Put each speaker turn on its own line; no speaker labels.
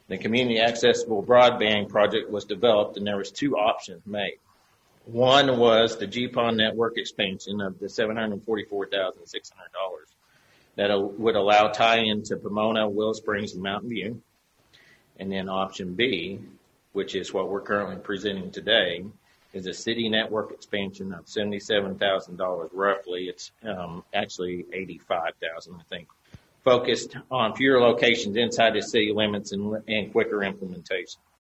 The community accessible broadband project was developed, and there was two options made. One was the GPON network expansion of the $744,600 that would allow tie-in to Pomona, Willow Springs, and Mountain View. And then option B, which is what we're currently presenting today, is a city network expansion of $77,000 roughly. It's actually $85,000, I think, focused on fewer locations inside the city limits and quicker implementation.